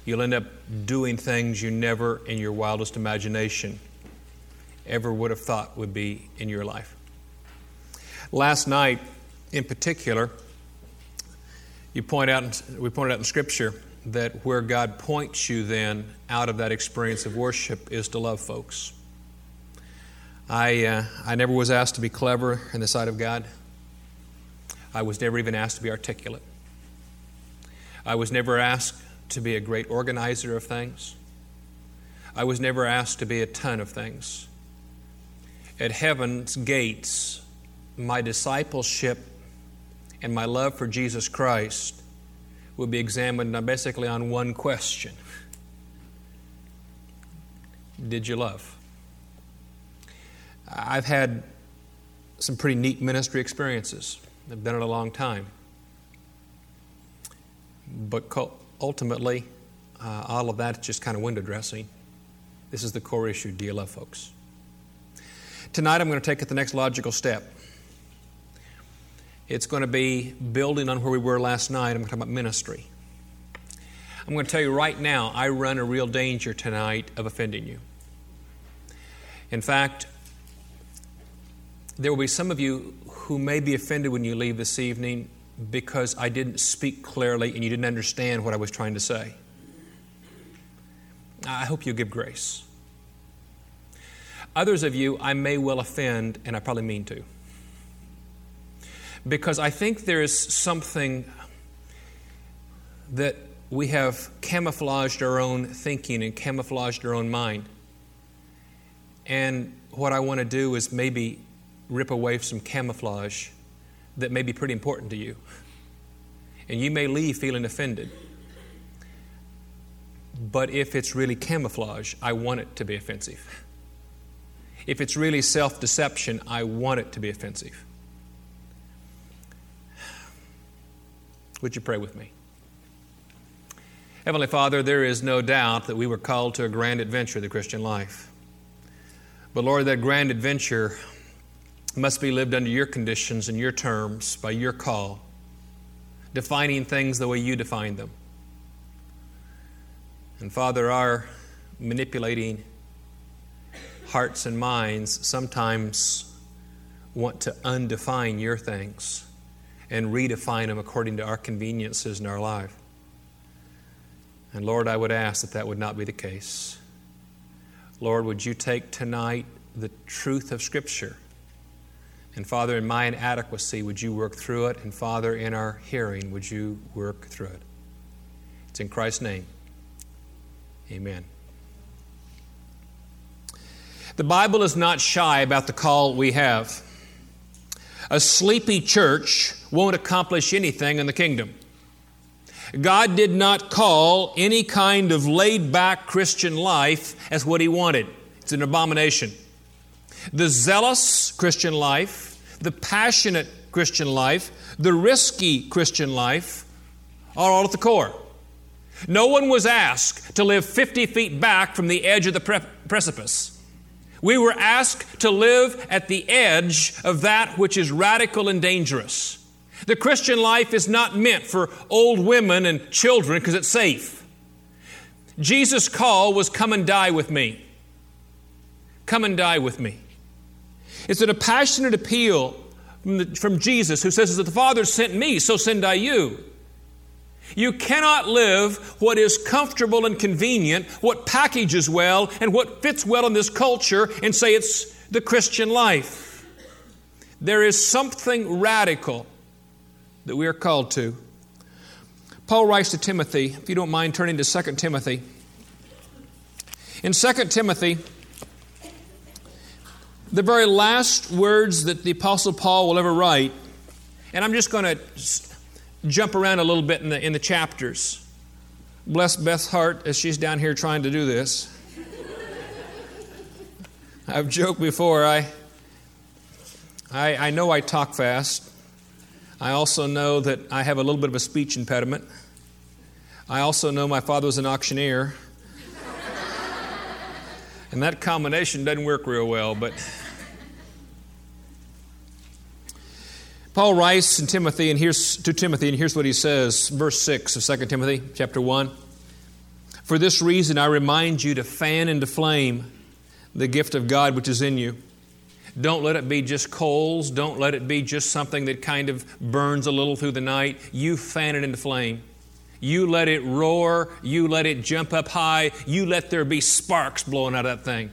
You'll end up doing things you never in your wildest imagination ever would have thought would be in your life. Last night, in particular, we pointed out in Scripture that where God points you then out of that experience of worship is to love folks. I never was asked to be clever in the sight of God. I was never even asked to be articulate. I was never asked to be a great organizer of things. I was never asked to be a ton of things. At heaven's gates, my discipleship and my love for Jesus Christ will be examined basically on one question. Did you love? I've had some pretty neat ministry experiences. I've done it a long time. But ultimately, all of that is just kind of window dressing. This is the core issue. Do you love folks? Tonight I'm going to take it the next logical step. It's going to be building on where we were last night. I'm going to talk about ministry. I'm going to tell you right now, I run a real danger tonight of offending you. In fact, there will be some of you who may be offended when you leave this evening because I didn't speak clearly and you didn't understand what I was trying to say. I hope you'll give grace. Others of you, I may well offend, and I probably mean to. Because I think there is something that we have camouflaged our own thinking and camouflaged our own mind. And what I want to do is maybe rip away some camouflage that may be pretty important to you. And you may leave feeling offended. But if it's really camouflage, I want it to be offensive. If it's really self-deception, I want it to be offensive. Would you pray with me? Heavenly Father, there is no doubt that we were called to a grand adventure, the Christian life. But Lord, that grand adventure must be lived under your conditions and your terms, by your call, defining things the way you define them. And Father, our manipulating hearts and minds sometimes want to undefine your things and redefine them according to our conveniences in our life. And Lord, I would ask that that would not be the case. Lord, would you take tonight the truth of Scripture? And Father, in my inadequacy, would you work through it? And Father, in our hearing, would you work through it? It's in Christ's name. Amen. The Bible is not shy about the call we have. A sleepy church won't accomplish anything in the kingdom. God did not call any kind of laid-back Christian life as what He wanted. It's an abomination. The zealous Christian life, the passionate Christian life, the risky Christian life are all at the core. No one was asked to live 50 feet back from the edge of the precipice. We were asked to live at the edge of that which is radical and dangerous. The Christian life is not meant for old women and children because it's safe. Jesus' call was, come and die with me. Come and die with me. It's a passionate appeal from Jesus, who says, as the Father sent me, so send I you. You cannot live what is comfortable and convenient, what packages well, and what fits well in this culture and say it's the Christian life. There is something radical that we are called to. Paul writes to Timothy, if you don't mind turning to 2 Timothy. In 2 Timothy, the very last words that the Apostle Paul will ever write, and I'm just going to jump around a little bit in the chapters. Bless Beth's heart as she's down here trying to do this. I've joked before, I know I talk fast. I also know that I have a little bit of a speech impediment. I also know my father was an auctioneer. And that combination doesn't work real well, but Paul writes to Timothy, and here's what he says, verse 6 of 2 Timothy chapter 1. For this reason, I remind you to fan into flame the gift of God which is in you. Don't let it be just coals. Don't let it be just something that kind of burns a little through the night. You fan it into flame. You let it roar. You let it jump up high. You let there be sparks blowing out of that thing.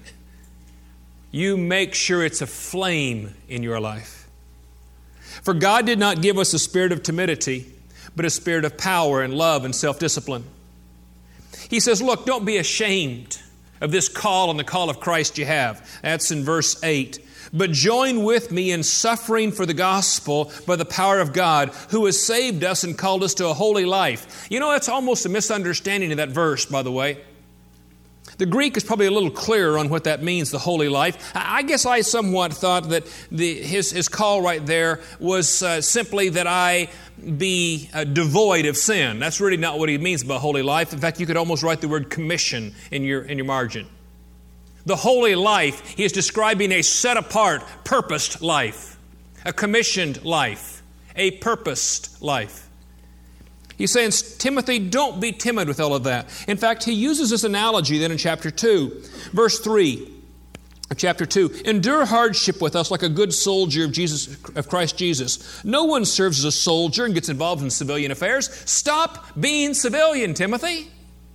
You make sure it's a flame in your life. For God did not give us a spirit of timidity, but a spirit of power and love and self-discipline. He says, look, don't be ashamed of this call and the call of Christ you have. That's in verse 8. But join with me in suffering for the gospel by the power of God, who has saved us and called us to a holy life. You know, that's almost a misunderstanding of that verse, by the way. The Greek is probably a little clearer on what that means, the holy life. I guess I somewhat thought that his call right there was simply that I be devoid of sin. That's really not what he means by holy life. In fact, you could almost write the word commission in your margin. The holy life, he is describing a set-apart, purposed life, a commissioned life, a purposed life. He's saying, Timothy, don't be timid with all of that. In fact, he uses this analogy then in chapter 2, verse 3 of chapter 2. Endure hardship with us like a good soldier of Christ Jesus. No one serves as a soldier and gets involved in civilian affairs. Stop being civilian, Timothy.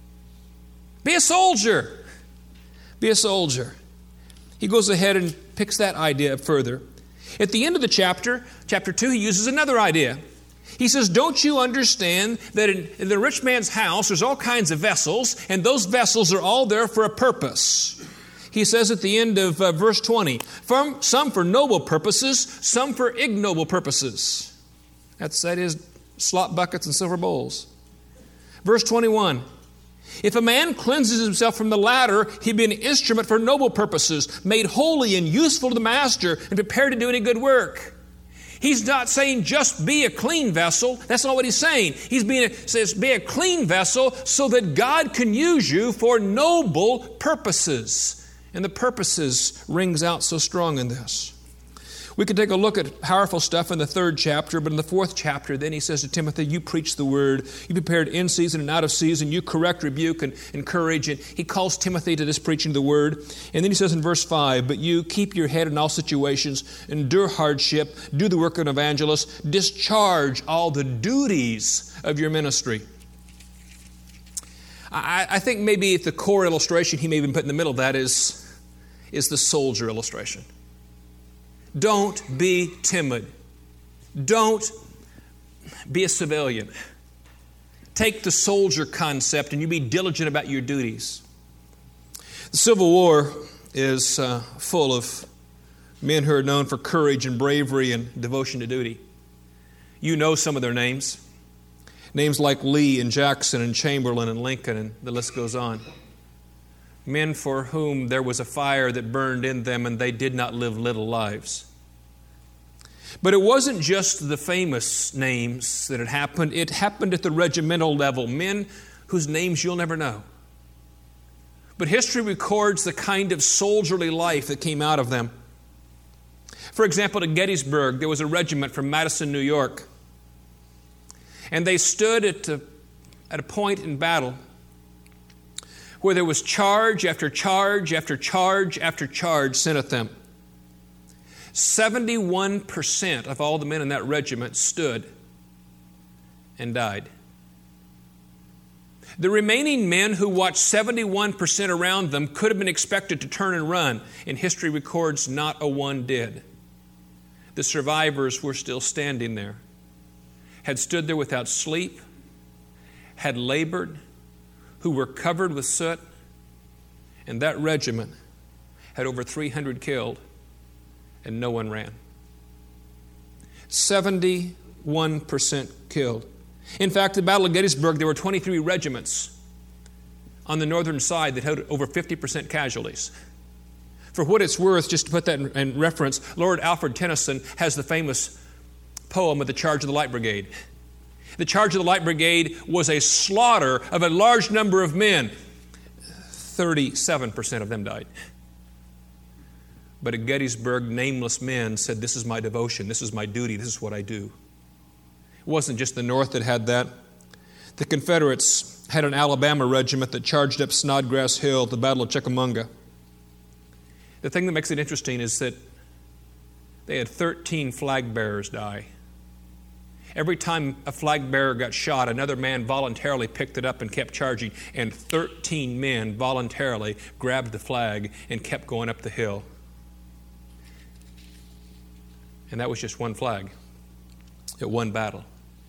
Be a soldier. Be a soldier. He goes ahead and picks that idea up further. At the end of the chapter 2, he uses another idea. He says, don't you understand that in the rich man's house there's all kinds of vessels, and those vessels are all there for a purpose. He says at the end of verse 20, some for noble purposes, some for ignoble purposes. That is slop buckets and silver bowls. Verse 21, if a man cleanses himself from the latter, he be an instrument for noble purposes, made holy and useful to the master, and prepared to do any good work. He's not saying just be a clean vessel. That's not what he's saying. He says be a clean vessel so that God can use you for noble purposes. And the purposes rings out so strong in this. We could take a look at powerful stuff in the 3rd chapter, but in the 4th chapter, then he says to Timothy, you preach the word, you prepared in season and out of season, you correct, rebuke, and encourage. And he calls Timothy to this preaching the word. And then he says in verse 5, but you keep your head in all situations, endure hardship, do the work of an evangelist, discharge all the duties of your ministry. I think maybe the core illustration he may even put in the middle of that is the soldier illustration. Don't be timid. Don't be a civilian. Take the soldier concept and you be diligent about your duties. The Civil War is full of men who are known for courage and bravery and devotion to duty. You know some of their names. Names like Lee and Jackson and Chamberlain and Lincoln, and the list goes on. Men for whom there was a fire that burned in them and they did not live little lives. But it wasn't just the famous names that had happened. It happened at the regimental level. Men whose names you'll never know. But history records the kind of soldierly life that came out of them. For example, at Gettysburg, there was a regiment from Madison, New York. And they stood at a point in battle where there was charge after charge after charge after charge sent at them. 71% of all the men in that regiment stood and died. The remaining men who watched 71% around them could have been expected to turn and run, and history records not a one did. The survivors were still standing there, had stood there without sleep, had labored, who were covered with soot, and that regiment had over 300 killed, and no one ran. 71% killed. In fact, at the Battle of Gettysburg, there were 23 regiments on the northern side that had over 50% casualties. For what it's worth, just to put that in reference, Lord Alfred Tennyson has the famous poem of the Charge of the Light Brigade. The Charge of the Light Brigade was a slaughter of a large number of men. 37% of them died. But at Gettysburg, nameless men said, this is my devotion, this is my duty, this is what I do. It wasn't just the North that had that. The Confederates had an Alabama regiment that charged up Snodgrass Hill at the Battle of Chickamauga. The thing that makes it interesting is that they had 13 flag bearers die. Every time a flag bearer got shot, another man voluntarily picked it up and kept charging, and 13 men voluntarily grabbed the flag and kept going up the hill. And that was just one flag at one battle.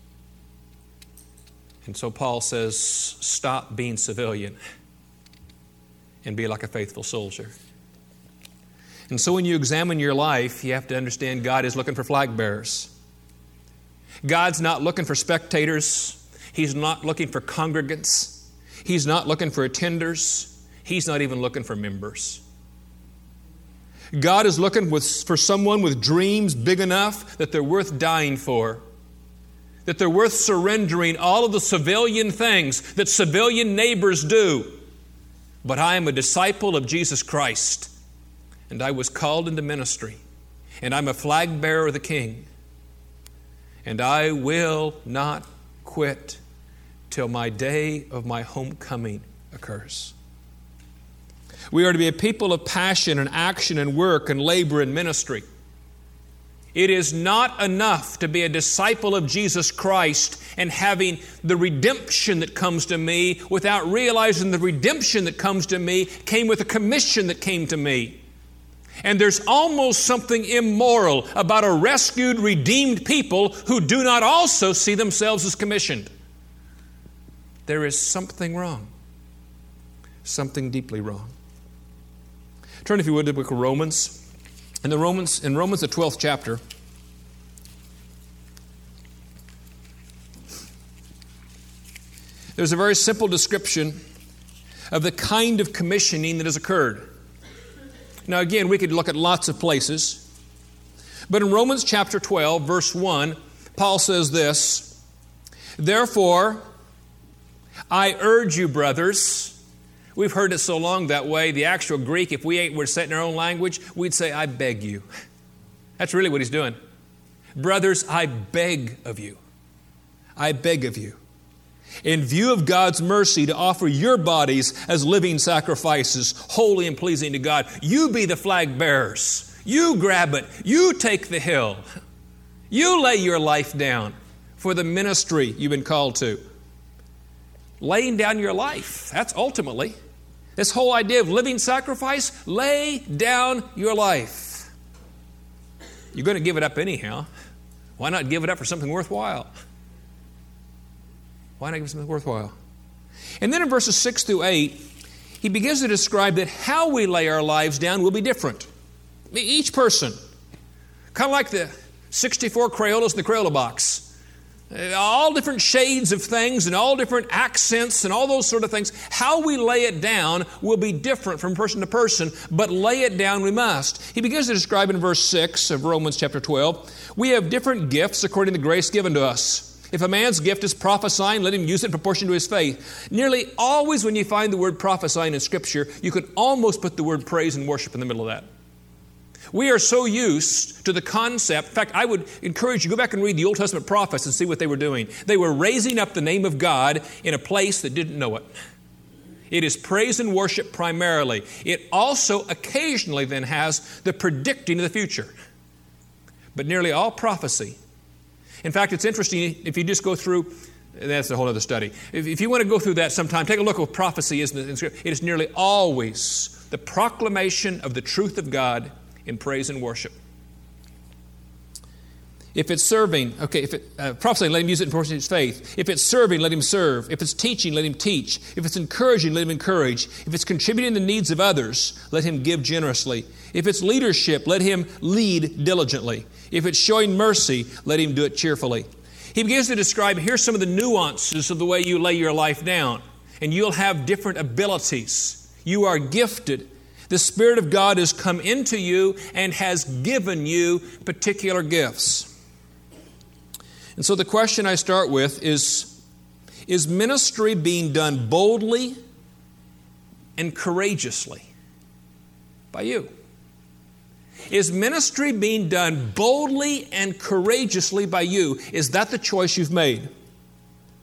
And so Paul says, stop being civilian and be like a faithful soldier. And so when you examine your life, you have to understand God is looking for flag bearers. God's not looking for spectators. He's not looking for congregants. He's not looking for attenders. He's not even looking for members. God is looking for someone with dreams big enough that they're worth dying for, that they're worth surrendering all of the civilian things that civilian neighbors do. But I am a disciple of Jesus Christ, and I was called into ministry, and I'm a flag bearer of the King, and I will not quit till my day of my homecoming occurs. We are to be a people of passion and action and work and labor and ministry. It is not enough to be a disciple of Jesus Christ and having the redemption that comes to me without realizing the redemption that comes to me came with a commission that came to me. And there's almost something immoral about a rescued, redeemed people who do not also see themselves as commissioned. There is something wrong. Something deeply wrong. Turn, if you would, to the book of Romans. In Romans, the 12th chapter, there's a very simple description of the kind of commissioning that has occurred. Now again, we could look at lots of places, but in Romans chapter 12, verse 1, Paul says this, "Therefore, I urge you, brothers." We've heard it so long that way. The actual Greek, if we were set in our own language, we'd say, "I beg you." That's really what he's doing. Brothers, I beg of you. I beg of you, in view of God's mercy, to offer your bodies as living sacrifices, holy and pleasing to God. You be the flag bearers. You grab it. You take the hill. You lay your life down for the ministry you've been called to. Laying down your life. That's ultimately this whole idea of living sacrifice. Lay down your life. You're going to give it up anyhow. Why not give it up for something worthwhile? Why not give it something worthwhile? And then in verses 6 through 8, he begins to describe that how we lay our lives down will be different. Each person, kind of like the 64 Crayolas in the Crayola box. All different shades of things and all different accents and all those sort of things. How we lay it down will be different from person to person, but lay it down we must. He begins to describe in verse 6 of Romans chapter 12, we have different gifts according to the grace given to us. If a man's gift is prophesying, let him use it in proportion to his faith. Nearly always when you find the word prophesying in Scripture, you could almost put the word praise and worship in the middle of that. We are so used to the concept. In fact, I would encourage you to go back and read the Old Testament prophets and see what they were doing. They were raising up the name of God in a place that didn't know it. It is praise and worship primarily. It also occasionally then has the predicting of the future. But nearly all prophecy. In fact, it's interesting if you just go through, that's a whole other study. If you want to go through that sometime, take a look at what prophecy is in Scripture. It is nearly always the proclamation of the truth of God in praise and worship. If it's serving, prophesying, let him use it in proportion to his faith. If it's serving, let him serve. If it's teaching, let him teach. If it's encouraging, let him encourage. If it's contributing to the needs of others, let him give generously. If it's leadership, let him lead diligently. If it's showing mercy, let him do it cheerfully. He begins to describe, here's some of the nuances of the way you lay your life down. And you'll have different abilities. You are gifted. The Spirit of God has come into you and has given you particular gifts. And so the question I start with is ministry being done boldly and courageously by you? Is ministry being done boldly and courageously by you? Is that the choice you've made?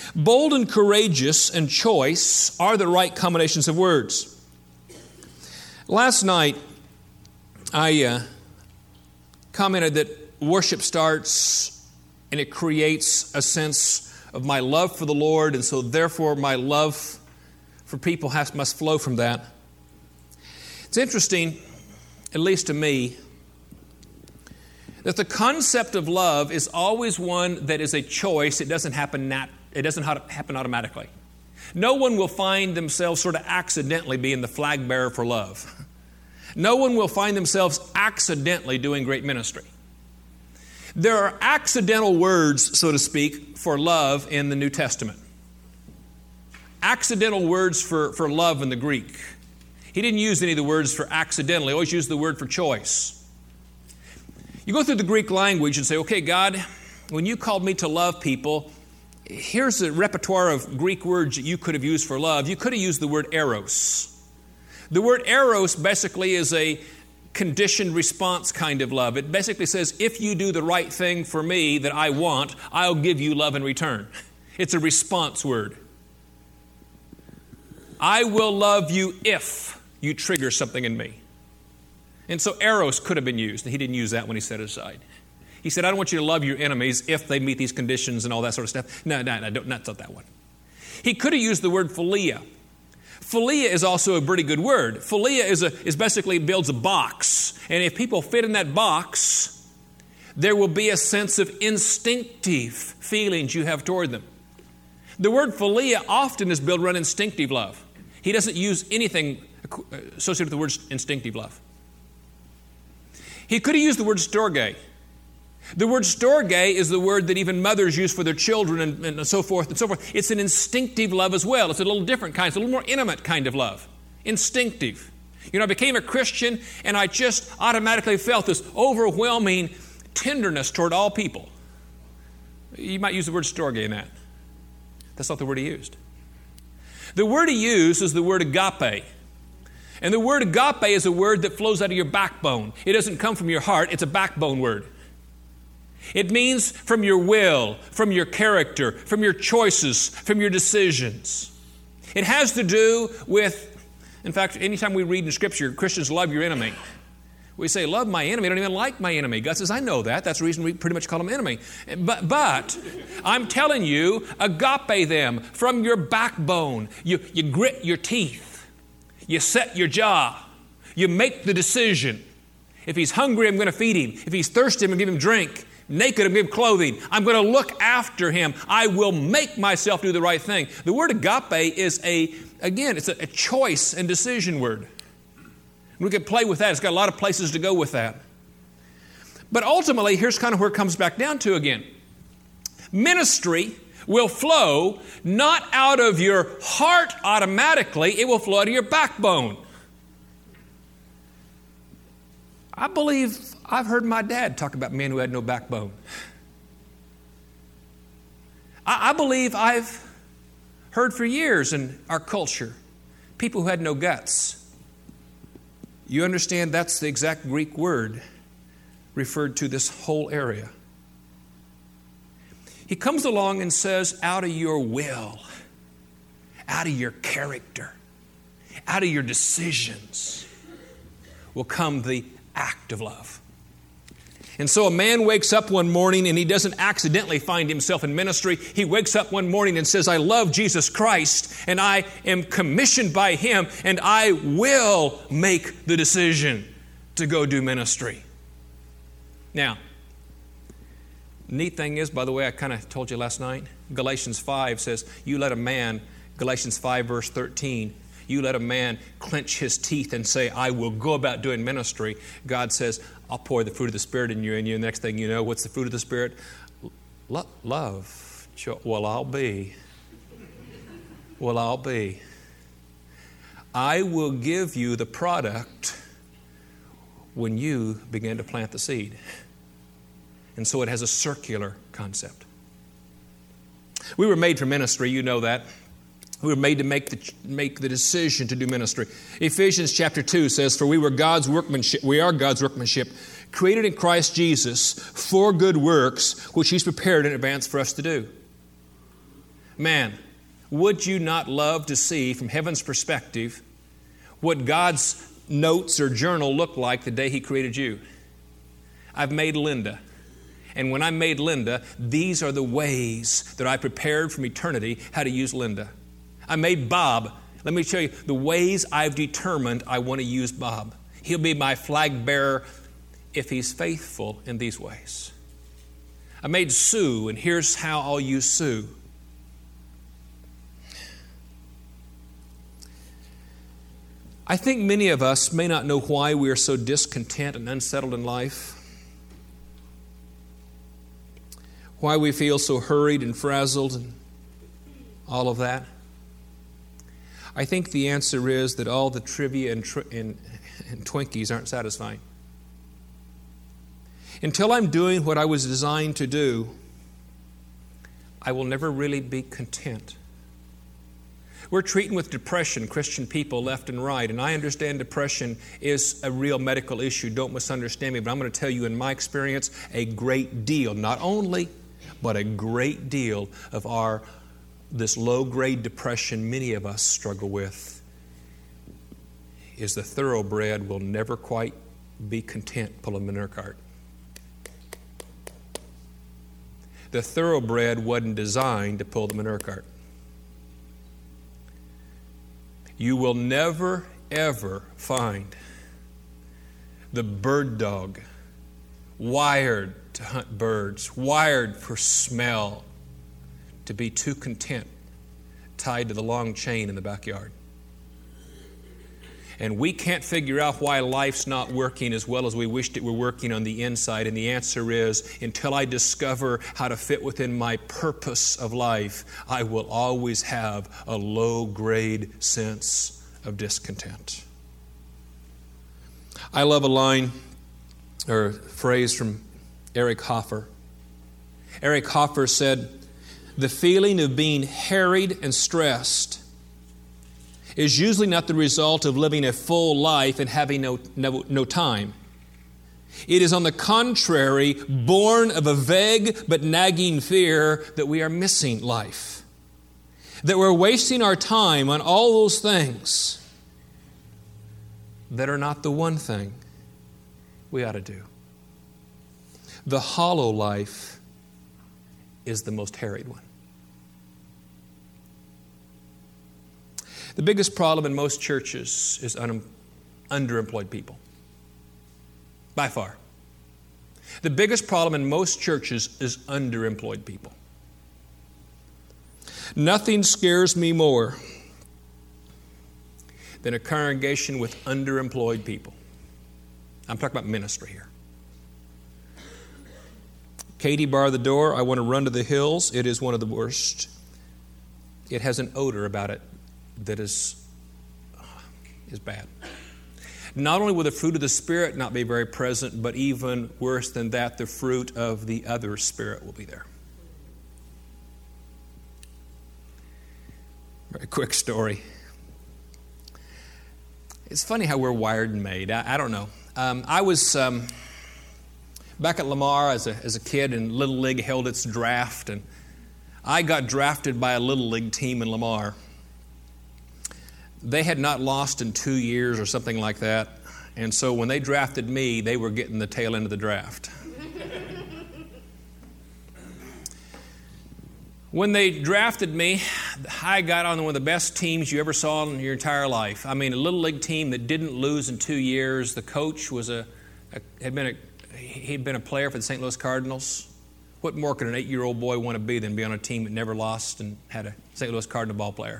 Bold and courageous and choice are the right combinations of words. Last night, I commented that worship starts and it creates a sense of my love for the Lord, and so therefore my love for people must flow from that. It's interesting, at least to me, that the concept of love is always one that is a choice. It doesn't happen automatically. No one will find themselves sort of accidentally being the flag bearer for love. No one will find themselves accidentally doing great ministry. There are accidental words, so to speak, for love in the New Testament. Accidental words for love in the Greek. He didn't use any of the words for accidentally. He always used the word for choice. You go through the Greek language and say, okay, God, when you called me to love people, here's a repertoire of Greek words that you could have used for love. You could have used the word eros. The word eros basically is a conditioned response kind of love. It basically says, if you do the right thing for me that I want, I'll give you love in return. It's a response word. I will love you if you trigger something in me. And so eros could have been used, and he didn't use that when he set it aside. He said, I don't want you to love your enemies if they meet these conditions and all that sort of stuff. No, not that one. He could have used the word philia. Philia is also a pretty good word. Philia is basically builds a box. And if people fit in that box, there will be a sense of instinctive feelings you have toward them. The word philia often is built around instinctive love. He doesn't use anything associated with the word instinctive love. He could have used the word storge. The word storge is the word that even mothers use for their children and so forth and so forth. It's an instinctive love as well. It's a little different kind. It's a little more intimate kind of love. Instinctive. You know, I became a Christian and I just automatically felt this overwhelming tenderness toward all people. You might use the word storge in that. That's not the word he used. The word he used is the word agape. And the word agape is a word that flows out of your backbone. It doesn't come from your heart. It's a backbone word. It means from your will, from your character, from your choices, from your decisions. It has to do with, in fact, anytime we read in Scripture, Christians love your enemy. We say, love my enemy. I don't even like my enemy. God says, I know that. That's the reason we pretty much call them enemy. But I'm telling you, agape them from your backbone. You grit your teeth. You set your jaw. You make the decision. If he's hungry, I'm going to feed him. If he's thirsty, I'm going to give him drink. Naked, I'm going to give him clothing. I'm going to look after him. I will make myself do the right thing. The word agape is it's a choice and decision word. We can play with that. It's got a lot of places to go with that. But ultimately, here's kind of where it comes back down to again. Ministry will flow not out of your heart automatically. It will flow out of your backbone. I believe I've heard my dad talk about men who had no backbone. I believe I've heard for years in our culture people who had no guts. You understand that's the exact Greek word referred to this whole area. He comes along and says, out of your will, out of your character, out of your decisions will come the act of love. And so a man wakes up one morning and he doesn't accidentally find himself in ministry. He wakes up one morning and says, I love Jesus Christ and I am commissioned by Him and I will make the decision to go do ministry. Now, neat thing is, by the way, I kind of told you last night, Galatians 5 says, you let a man, Galatians 5 verse 13, you let a man clench his teeth and say, I will go about doing ministry. God says, I'll pour the fruit of the Spirit in you. And the next thing you know, what's the fruit of the Spirit? Love. Well, I'll be. I will give you the product when you begin to plant the seed. And so it has a circular concept. We were made for ministry, you know that. We were made to make the decision to do ministry. Ephesians chapter 2 says, for we are God's workmanship, created in Christ Jesus for good works, which He's prepared in advance for us to do. Man, would you not love to see from heaven's perspective what God's notes or journal looked like the day He created you? I've made Linda. And when I made Linda, these are the ways that I prepared from eternity how to use Linda. I made Bob. Let me show you the ways I've determined I want to use Bob. He'll be my flag bearer if he's faithful in these ways. I made Sue, and here's how I'll use Sue. I think many of us may not know why we are so discontent and unsettled in life. Why we feel so hurried and frazzled and all of that. I think the answer is that all the trivia and Twinkies aren't satisfying. Until I'm doing what I was designed to do, I will never really be content. We're treating with depression Christian people left and right, and I understand depression is a real medical issue. Don't misunderstand me, but I'm going to tell you in my experience, a great deal, not only, but a great deal of this low-grade depression many of us struggle with is the thoroughbred will never quite be content pulling a manure cart. The thoroughbred wasn't designed to pull the manure cart. You will never, ever find the bird dog wired to hunt birds, wired for smell, to be too content, tied to the long chain in the backyard. And we can't figure out why life's not working as well as we wished it were working on the inside. And the answer is, until I discover how to fit within my purpose of life, I will always have a low-grade sense of discontent. I love a line or phrase from Eric Hoffer. Eric Hoffer said, "The feeling of being harried and stressed is usually not the result of living a full life and having no time. It is, on the contrary, born of a vague but nagging fear that we are missing life, that we're wasting our time on all those things that are not the one thing we ought to do. The hollow life is the most harried one." The biggest problem in most churches is underemployed people. By far. The biggest problem in most churches is underemployed people. Nothing scares me more than a congregation with underemployed people. I'm talking about ministry here. Katie barred the door. I want to run to the hills. It is one of the worst. It has an odor about it that is bad. Not only will the fruit of the Spirit not be very present, but even worse than that, the fruit of the other spirit will be there. Very quick story. It's funny how we're wired and made. I don't know. I was back at Lamar as a kid, and Little League held its draft, and I got drafted by a Little League team in Lamar. They had not lost in 2 years or something like that. And so when they drafted me, they were getting the tail end of the draft. When they drafted me, I got on one of the best teams you ever saw in your entire life. I mean, a Little League team that didn't lose in 2 years. The coach was he'd been a player for the St. Louis Cardinals. What more could an 8-year-old boy want to be than be on a team that never lost and had a St. Louis Cardinal ball player?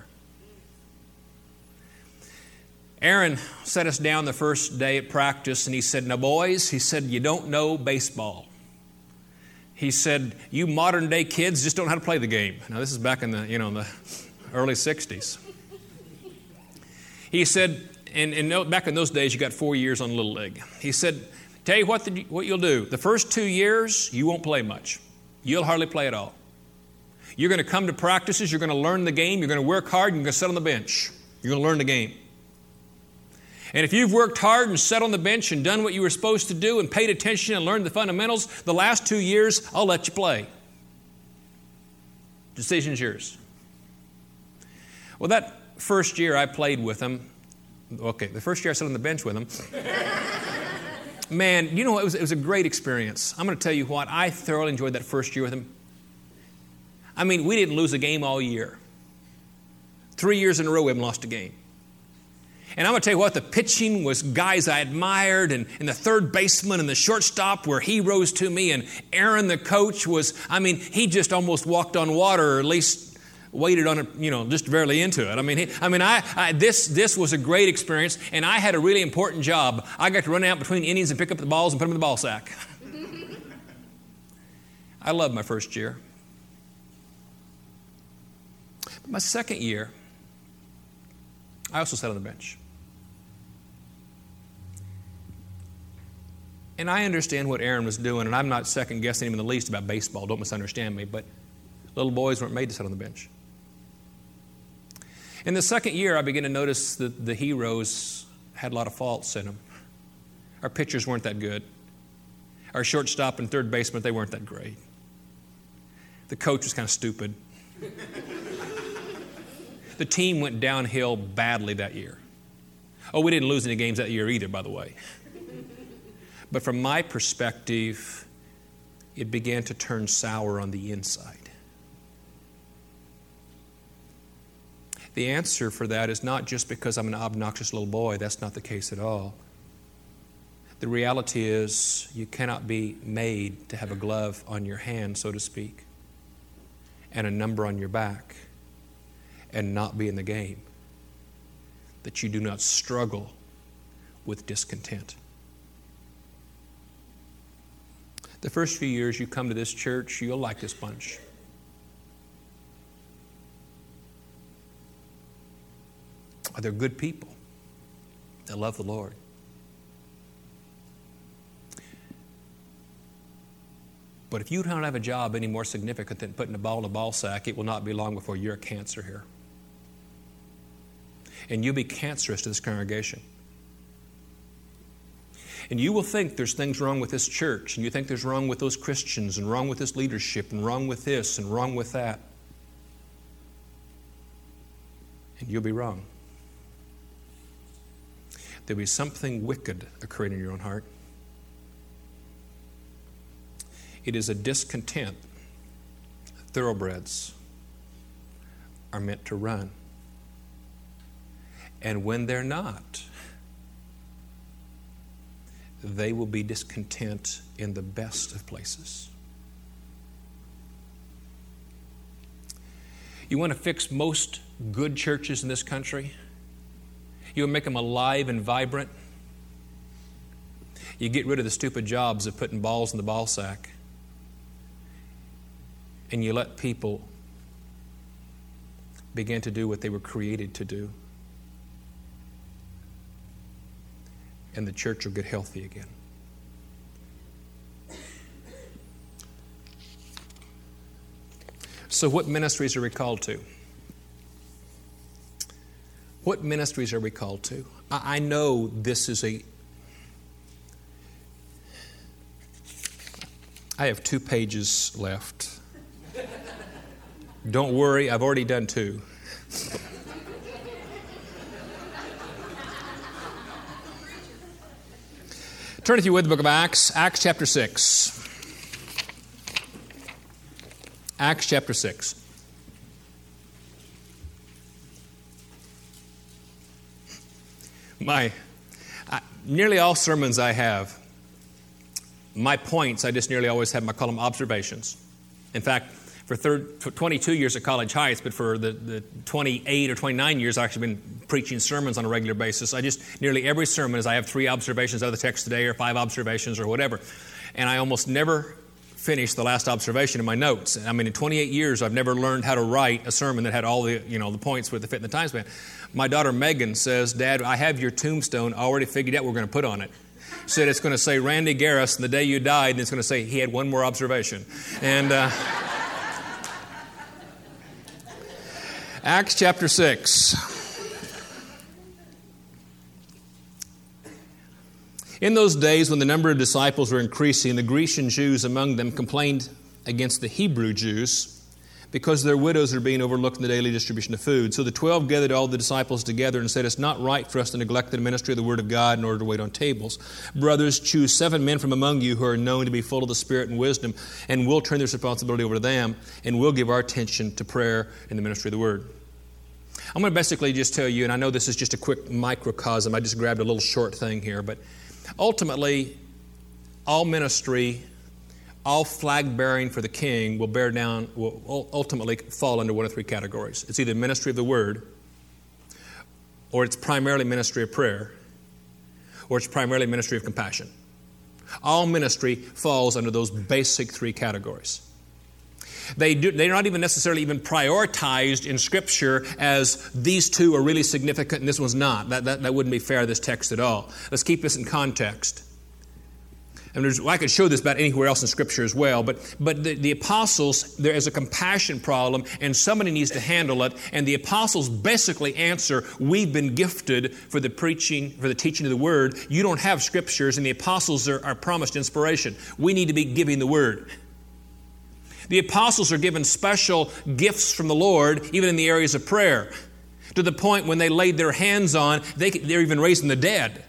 Aaron set us down the first day at practice, and he said, "Now, boys," he said, "you don't know baseball." He said, "You modern-day kids just don't know how to play the game." Now, this is back in the early 60s. He said, and back in those days, you got 4 years on Little League. He said, "Tell you what you'll do. The first 2 years, you won't play much. You'll hardly play at all. You're going to come to practices. You're going to learn the game. You're going to work hard. And you're going to sit on the bench. You're going to learn the game. And if you've worked hard and sat on the bench and done what you were supposed to do and paid attention and learned the fundamentals, the last 2 years, I'll let you play. Decision's yours." Well, that first year I played with him, the first year I sat on the bench with him, man, you know, it was a great experience. I'm going to tell you what, I thoroughly enjoyed that first year with him. I mean, we didn't lose a game all year. 3 years in a row we haven't lost a game. And I'm going to tell you what, the pitching was guys I admired, and the third baseman and the shortstop were heroes to me, and Aaron, the coach, he just almost walked on water, or at least waded on it, just barely into it. This was a great experience, and I had a really important job. I got to run out between innings and pick up the balls and put them in the ball sack. I loved my first year. But my second year, I also sat on the bench. And I understand what Aaron was doing, and I'm not second-guessing him in the least about baseball. Don't misunderstand me, but little boys weren't made to sit on the bench. In the second year, I began to notice that the heroes had a lot of faults in them. Our pitchers weren't that good. Our shortstop and third baseman, they weren't that great. The coach was kind of stupid. The team went downhill badly that year. Oh, we didn't lose any games that year either, by the way. But from my perspective, it began to turn sour on the inside. The answer for that is not just because I'm an obnoxious little boy. That's not the case at all. The reality is you cannot be made to have a glove on your hand, so to speak, and a number on your back and not be in the game, that you do not struggle with discontent. The first few years you come to this church, you'll like this bunch. They're good people that love the Lord. But if you don't have a job any more significant than putting a ball in a ball sack, it will not be long before you're a cancer here. And you'll be cancerous to this congregation. And you will think there's things wrong with this church, and you think there's wrong with those Christians, and wrong with this leadership, and wrong with this, and wrong with that. And you'll be wrong. There'll be something wicked occurring in your own heart. It is a discontent thoroughbreds are meant to run. And when they're not, they will be discontent in the best of places. You want to fix most good churches in this country? You want to make them alive and vibrant? You get rid of the stupid jobs of putting balls in the ball sack. And you let people begin to do what they were created to do. And the church will get healthy again. So what ministries are we called to? What ministries are we called to? I know this is I have 2 pages left. Don't worry, I've already done 2. Turn, if you would, the book of Acts, Acts chapter 6. Acts chapter 6. Nearly all sermons I have, my points, I just nearly always have, I call them observations. In fact, for 22 years at College Heights, but for the 28 or 29 years I've actually been preaching sermons on a regular basis. Nearly every sermon is I have 3 observations out of the text today or 5 observations or whatever. And I almost never finish the last observation in my notes. In 28 years I've never learned how to write a sermon that had all the points with the fit in the time span. My daughter Megan says, "Dad, I have your tombstone already figured out what we're going to put on it." She said it's going to say Randy Garris, and the day you died, and it's going to say he had one more observation. And Acts chapter 6. In those days when the number of disciples were increasing, the Grecian Jews among them complained against the Hebrew Jews because their widows are being overlooked in the daily distribution of food. So the 12 gathered all the disciples together and said, it's not right for us to neglect the ministry of the Word of God in order to wait on tables. Brothers, choose 7 men from among you who are known to be full of the Spirit and wisdom, and we'll turn this responsibility over to them, and we'll give our attention to prayer and the ministry of the Word. I'm going to basically just tell you, and I know this is just a quick microcosm, I just grabbed a little short thing here, but ultimately, all ministry, all flag bearing for the king will ultimately fall under one of 3 categories. It's either ministry of the Word, or it's primarily ministry of prayer, or it's primarily ministry of compassion. All ministry falls under those basic 3 categories. They're not even necessarily even prioritized in Scripture as these 2 are really significant and this one's not. That wouldn't be fair to this text at all. Let's keep this in context. And I could show this about anywhere else in Scripture as well, but the apostles, there is a compassion problem, and somebody needs to handle it, and the apostles basically answer, we've been gifted for the teaching of the Word. You don't have Scriptures, and the apostles are promised inspiration. We need to be giving the Word. The apostles are given special gifts from the Lord, even in the areas of prayer, to the point when they laid their hands on, they're even raising the dead.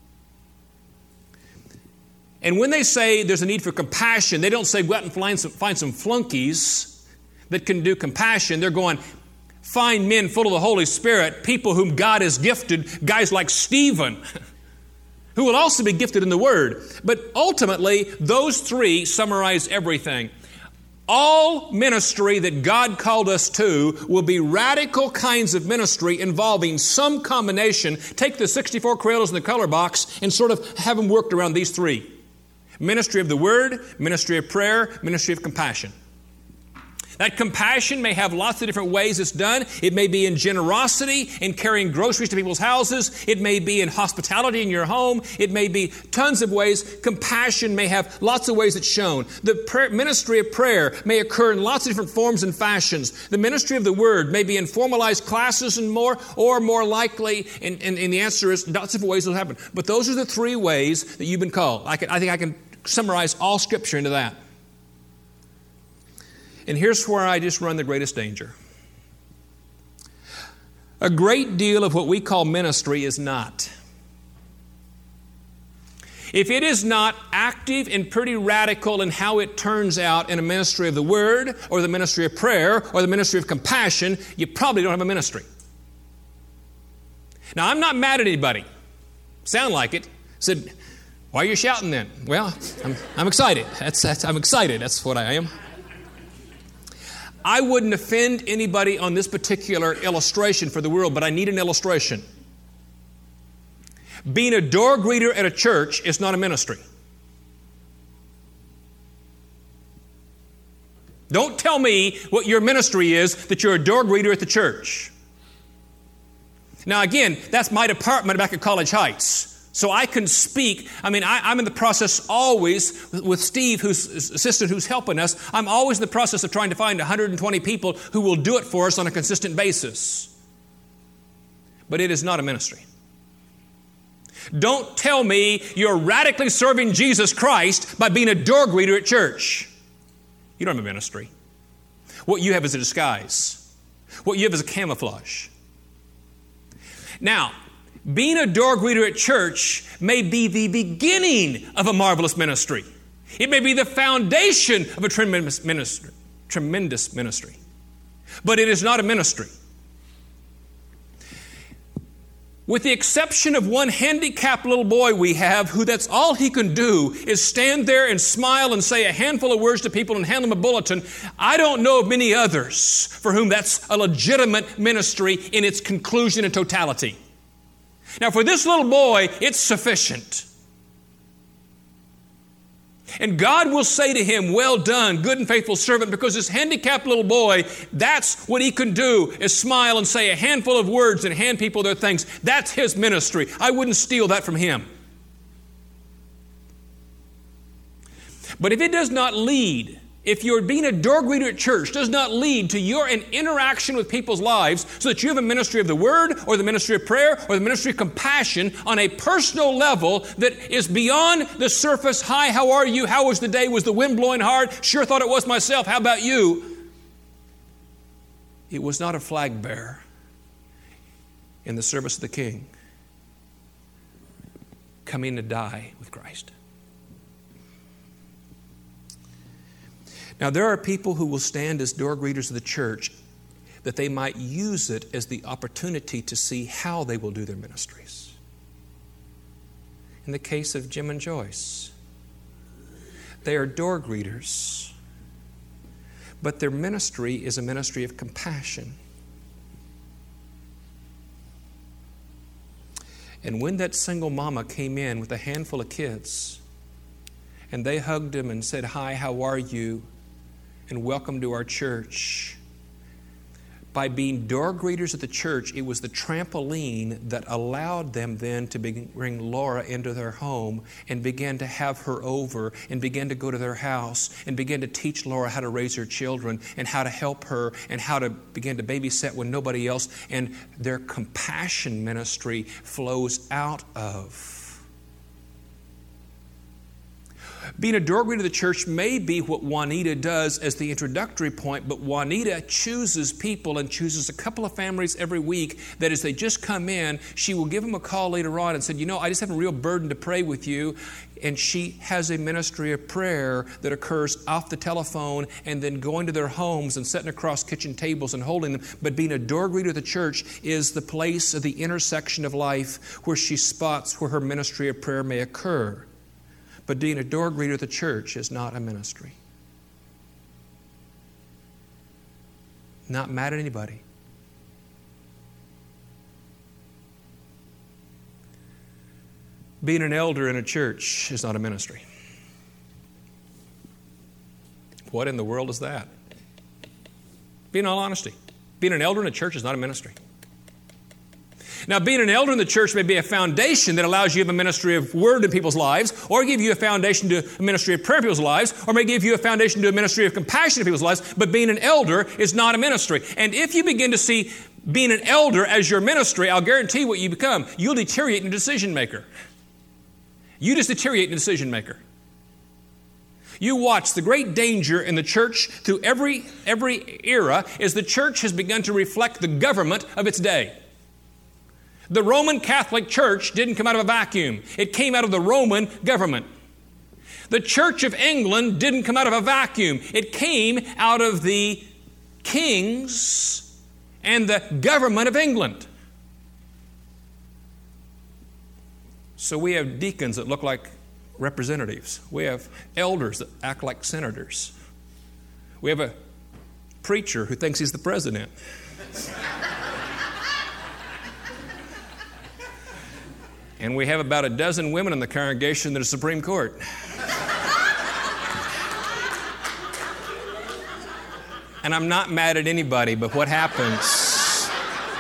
And when they say there's a need for compassion, they don't say go out and find some flunkies that can do compassion. They're going, find men full of the Holy Spirit, people whom God has gifted, guys like Stephen, who will also be gifted in the Word. But ultimately, those 3 summarize everything. All ministry that God called us to will be radical kinds of ministry involving some combination. Take the 64 Crayolas in the color box and sort of have them worked around these 3. Ministry of the Word, ministry of prayer, ministry of compassion. That compassion may have lots of different ways it's done. It may be in generosity, in carrying groceries to people's houses. It may be in hospitality in your home. It may be tons of ways. Compassion may have lots of ways it's shown. The ministry of prayer may occur in lots of different forms and fashions. The ministry of the Word may be in formalized classes and more, or more likely, and the answer is lots of different ways it'll happen. But those are the 3 ways that you've been called. I think I can summarize all Scripture into that. And here's where I just run the greatest danger. A great deal of what we call ministry is not. If it is not active and pretty radical in how it turns out in a ministry of the Word, or the ministry of prayer, or the ministry of compassion, you probably don't have a ministry. Now, I'm not mad at anybody. Sound like it. Said, why are you shouting then? Well, I'm excited. I'm excited. That's what I am. I wouldn't offend anybody on this particular illustration for the world, but I need an illustration. Being a door greeter at a church is not a ministry. Don't tell me what your ministry is, that you're a door greeter at the church. Now again, that's my department back at College Heights. So I can speak. I'm in the process always with Steve, who's assistant, who's helping us. I'm always in the process of trying to find 120 people who will do it for us on a consistent basis. But it is not a ministry. Don't tell me you're radically serving Jesus Christ by being a door greeter at church. You don't have a ministry. What you have is a disguise. What you have is a camouflage. Now, being a door greeter at church may be the beginning of a marvelous ministry. It may be the foundation of a tremendous ministry. But it is not a ministry. With the exception of one handicapped little boy we have, who that's all he can do is stand there and smile and say a handful of words to people and hand them a bulletin, I don't know of many others for whom that's a legitimate ministry in its conclusion and totality. Now, for this little boy, it's sufficient. And God will say to him, well done, good and faithful servant, because this handicapped little boy, that's what he can do, is smile and say a handful of words and hand people their things. That's his ministry. I wouldn't steal that from him. But if it does not lead, if you're being a door greeter at church does not lead to your interaction with people's lives so that you have a ministry of the Word or the ministry of prayer or the ministry of compassion on a personal level that is beyond the surface, hi, how are you? How was the day? Was the wind blowing hard? Sure thought it was myself. How about you? It was not a flag bearer in the service of the King coming to die with Christ. Now, there are people who will stand as door greeters of the church that they might use it as the opportunity to see how they will do their ministries. In the case of Jim and Joyce, they are door greeters, but their ministry is a ministry of compassion. And when that single mama came in with a handful of kids, and they hugged him and said, "Hi, how are you?" and "Welcome to our church," by being door greeters at the church, it was the trampoline that allowed them then to bring Laura into their home and began to have her over and began to go to their house and began to teach Laura how to raise her children and how to help her and how to begin to babysit when nobody else. And their compassion ministry flows out of. Being a door greeter of the church may be what Juanita does as the introductory point, but Juanita chooses people and chooses a couple of families every week that as they just come in, she will give them a call later on and say, I just have a real burden to pray with you. And she has a ministry of prayer that occurs off the telephone and then going to their homes and sitting across kitchen tables and holding them. But being a door greeter of the church is the place of the intersection of life where she spots where her ministry of prayer may occur. But being a door greeter of the church is not a ministry. Not mad at anybody. Being an elder in a church is not a ministry. What in the world is that? In all honesty, being an elder in a church is not a ministry. Now, being an elder in the church may be a foundation that allows you to have a ministry of word in people's lives, or give you a foundation to a ministry of prayer in people's lives, or may give you a foundation to a ministry of compassion in people's lives, but being an elder is not a ministry. And if you begin to see being an elder as your ministry, I'll guarantee what you become. You'll deteriorate into a decision maker. You just deteriorate into a decision maker. You watch the great danger in the church through every era is the church has begun to reflect the government of its day. The Roman Catholic Church didn't come out of a vacuum. It came out of the Roman government. The Church of England didn't come out of a vacuum. It came out of the kings and the government of England. So we have deacons that look like representatives. We have elders that act like senators. We have a preacher who thinks he's the president. And we have about a dozen women in the congregation that are Supreme Court. And I'm not mad at anybody, but what happens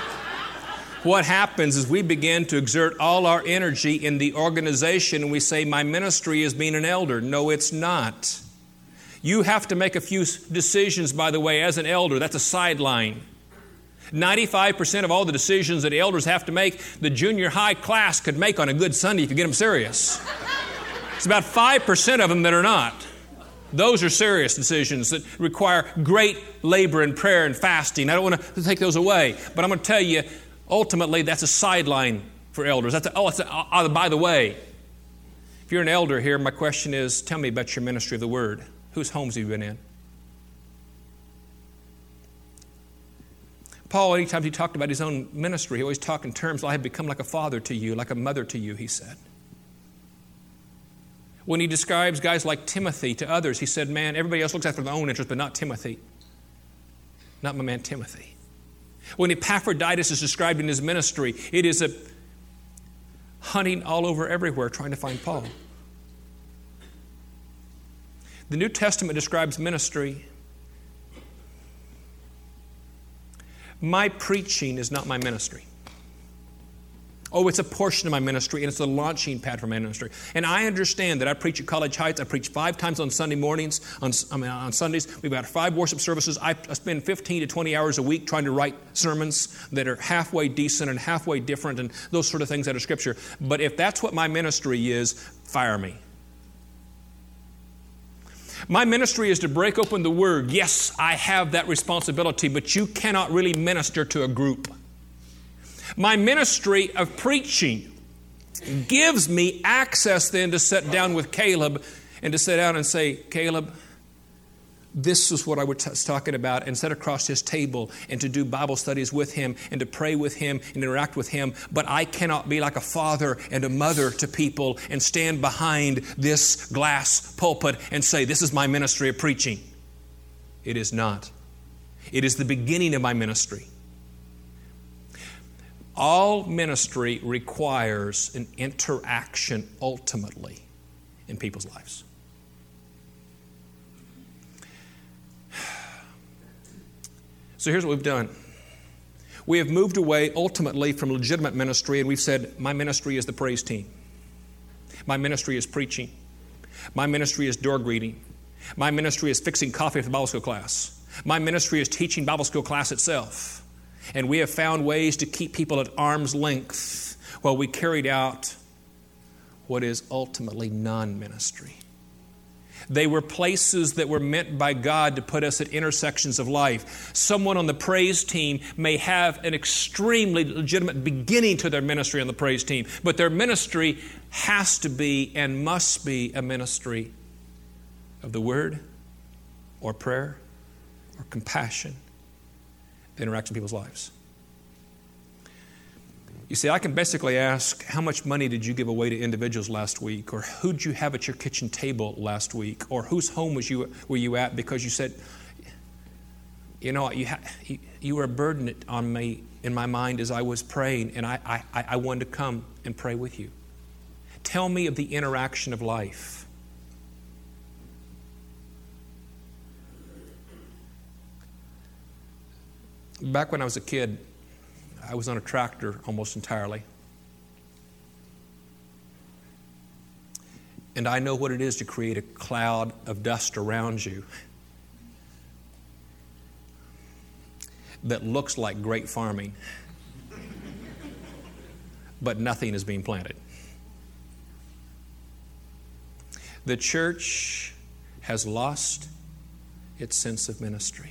is we begin to exert all our energy in the organization and we say, my ministry is being an elder. No, it's not. You have to make a few decisions, by the way, as an elder. That's a sideline. 95% of all the decisions that elders have to make, the junior high class could make on a good Sunday if you get them serious. It's about 5% of them that are not. Those are serious decisions that require great labor and prayer and fasting. I don't want to take those away, but I'm going to tell you, ultimately, that's a sideline for elders. By the way, if you're an elder here, my question is, tell me about your ministry of the Word. Whose homes have you been in? Paul, anytime he talked about his own ministry, he always talked in terms, I have become like a father to you, like a mother to you, he said. When he describes guys like Timothy to others, he said, man, everybody else looks after their own interest, but not Timothy. Not my man Timothy. When Epaphroditus is described in his ministry, it is a hunting all over everywhere trying to find Paul. The New Testament describes ministry. My preaching is not my ministry. Oh, it's a portion of my ministry, and it's the launching pad for my ministry. And I understand that I preach at College Heights. I preach 5 times on Sunday mornings. On Sundays, we've got 5 worship services. I spend 15 to 20 hours a week trying to write sermons that are halfway decent and halfway different and those sort of things out of Scripture. But if that's what my ministry is, fire me. My ministry is to break open the Word. Yes, I have that responsibility, but you cannot really minister to a group. My ministry of preaching gives me access then to sit down with Caleb and to sit down and say, Caleb, this is what I was talking about, and sit across his table and to do Bible studies with him and to pray with him and interact with him. But I cannot be like a father and a mother to people and stand behind this glass pulpit and say, this is my ministry of preaching. It is not. It is the beginning of my ministry. All ministry requires an interaction ultimately in people's lives. So here's what we've done. We have moved away ultimately from legitimate ministry, and we've said, my ministry is the praise team. My ministry is preaching. My ministry is door greeting. My ministry is fixing coffee for the Bible school class. My ministry is teaching Bible school class itself. And we have found ways to keep people at arm's length while we carried out what is ultimately non-ministry. They were places that were meant by God to put us at intersections of life. Someone on the praise team may have an extremely legitimate beginning to their ministry on the praise team, but their ministry has to be and must be a ministry of the Word or prayer or compassion that interacts in people's lives. You see, I can basically ask, how much money did you give away to individuals last week? Or who did you have at your kitchen table last week? Or whose home were you at because you said, you know, you were a burden on me in my mind as I was praying, and I wanted to come and pray with you. Tell me of the interaction of life. Back when I was a kid, I was on a tractor almost entirely. And I know what it is to create a cloud of dust around you that looks like great farming, but nothing is being planted. The church has lost its sense of ministry.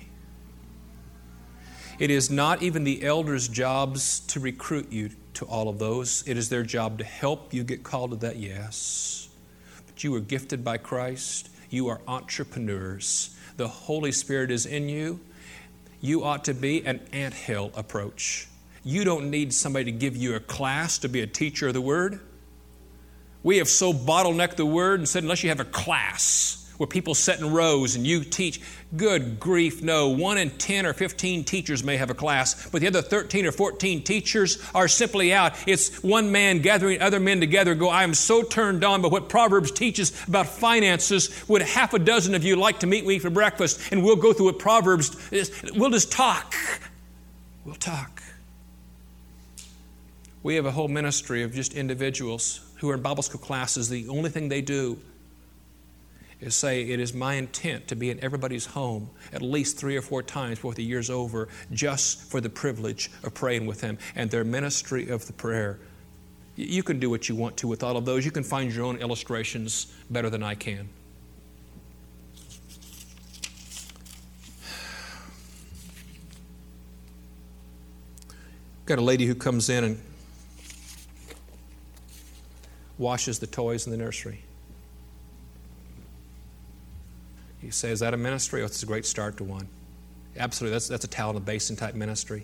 It is not even the elders' jobs to recruit you to all of those. It is their job to help you get called to that, yes. But you are gifted by Christ. You are entrepreneurs. The Holy Spirit is in you. You ought to be an anthill approach. You don't need somebody to give you a class to be a teacher of the Word. We have so bottlenecked the Word and said, unless you have a class where people sit in rows and you teach, good grief, no. 1 in 10 or 15 teachers may have a class, but the other 13 or 14 teachers are simply out. It's one man gathering other men together and go, I am so turned on by what Proverbs teaches about finances. Would half a dozen of you like to meet me for breakfast? And we'll go through what Proverbs is. We'll just talk. We'll talk. We have a whole ministry of just individuals who are in Bible school classes. The only thing they do is say, it is my intent to be in everybody's home at least 3 or 4 times before the year's over, just for the privilege of praying with them. And their ministry of the prayer. You can do what you want to with all of those. You can find your own illustrations better than I can. Got a lady who comes in and washes the toys in the nursery. You say, is that a ministry? Oh, it's a great start to one. Absolutely, that's a towel in a basin type ministry.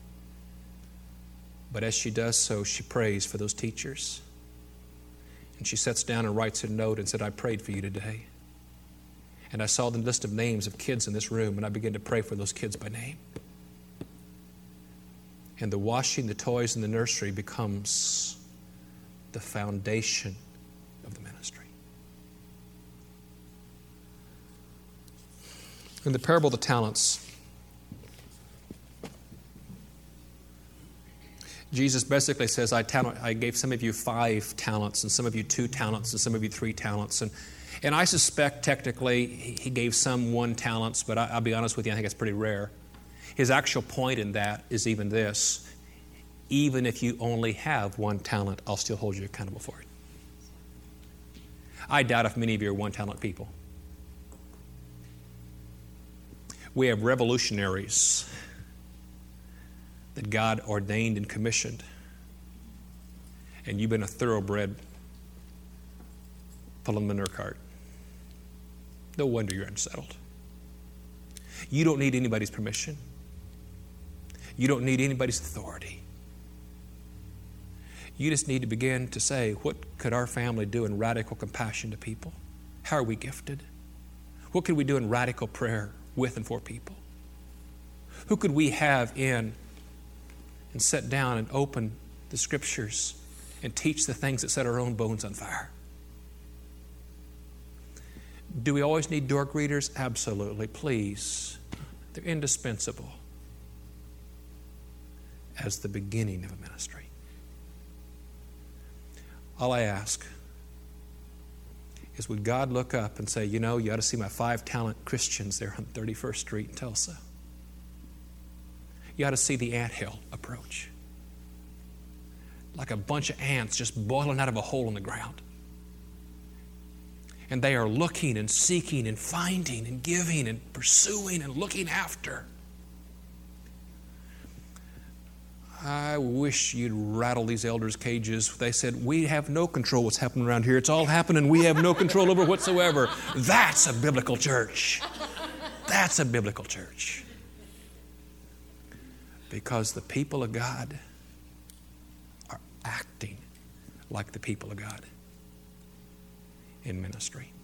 But as she does so, she prays for those teachers. And she sits down and writes a note and said, I prayed for you today. And I saw the list of names of kids in this room, and I began to pray for those kids by name. And the washing the toys in the nursery becomes the foundation of the ministry. In the parable of the talents, Jesus basically says, I gave some of you 5 talents, and some of you 2 talents, and some of you 3 talents. And I suspect technically he gave some 1 talent, but I'll be honest with you, I think it's pretty rare. His actual point in that is even this: even if you only have 1 talent, I'll still hold you accountable for it. I doubt if many of you are 1 talent people. We have revolutionaries that God ordained and commissioned. And you've been a thoroughbred pulling the manure cart. No wonder you're unsettled. You don't need anybody's permission. You don't need anybody's authority. You just need to begin to say, what could our family do in radical compassion to people? How are we gifted? What could we do in radical prayer with and for people? Who could we have in and sit down and open the Scriptures and teach the things that set our own bones on fire? Do we always need door greeters? Absolutely. Please. They're indispensable as the beginning of a ministry. All I ask is, would God look up and say, you know, you ought to see my 5 talent Christians there on 31st Street in Tulsa. You ought to see the anthill approach. Like a bunch of ants just boiling out of a hole in the ground. And they are looking and seeking and finding and giving and pursuing and looking after. I wish you'd rattle these elders' cages. They said, we have no control what's happening around here. It's all happening. We have no control over whatsoever. That's a biblical church. That's a biblical church. Because the people of God are acting like the people of God in ministry.